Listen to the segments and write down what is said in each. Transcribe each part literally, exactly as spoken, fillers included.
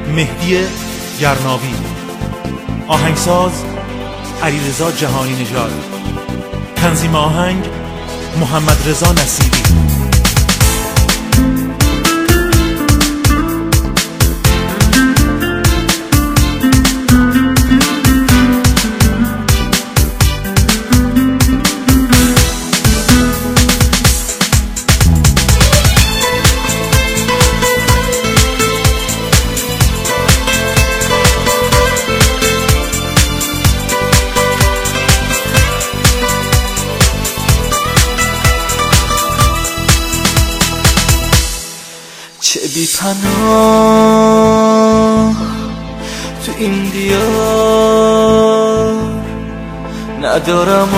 مهدی گرناوی، آهنگساز علیرضا جهانی نژاد، تنظیم آهنگ محمد رضا نصیری. چه بی پناه تو این دیار، ندارم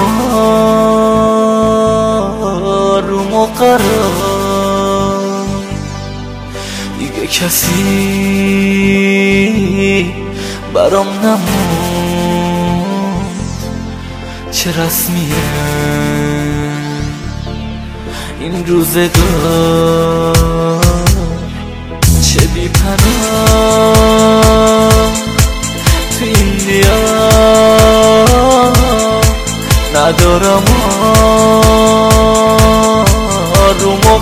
آروم و قرار. دیگه کسی برام نموند، چه رسمیه این روزگار. چه بی پناه تو این دیار، ندارم آروم و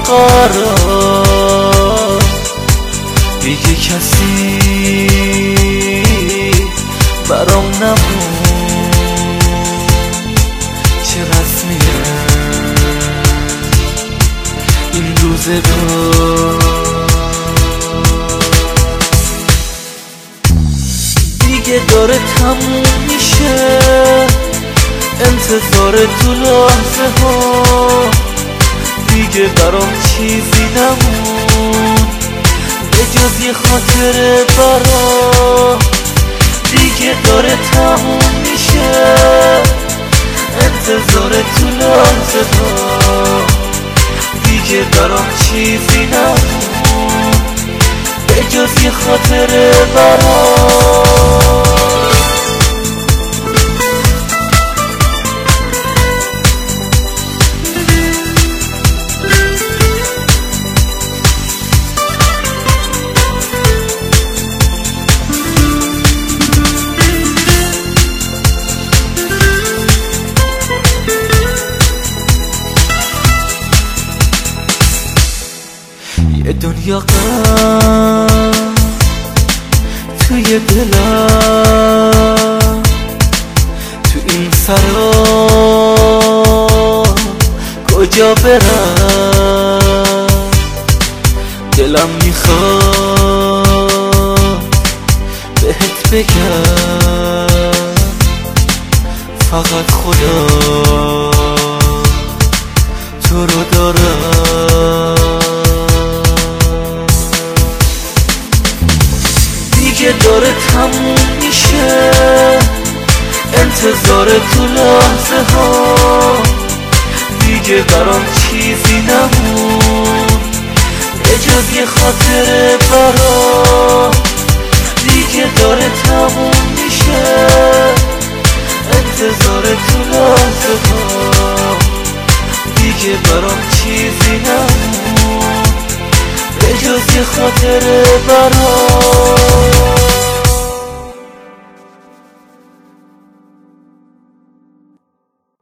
قرار. دیگه کسی برام نموند، چه رسمیه این روزگار. دیگه داره تموم میشه انتظار تو لحظه ها، دیگه برام چیزی نمون به جز یه خاطره برا. دیگه داره تموم میشه انتظار تو لحظه ها، دیگه برام چیزی نمون به جز یه خاطره برا. یه دنیا غم توی دلم، تو این سرا کجا برم؟ دلم میخواد بهت بگم فقط خدا تو رو دارم. دیگه داره تموم میشه انتظار تو لحظه ها، دیگه برام چیزی نمون به جز یه خاطره برا. دیگه داره تموم میشه انتظار تو لحظه ها، دیگه برام چیزی نمون به جز یه خاطره برا.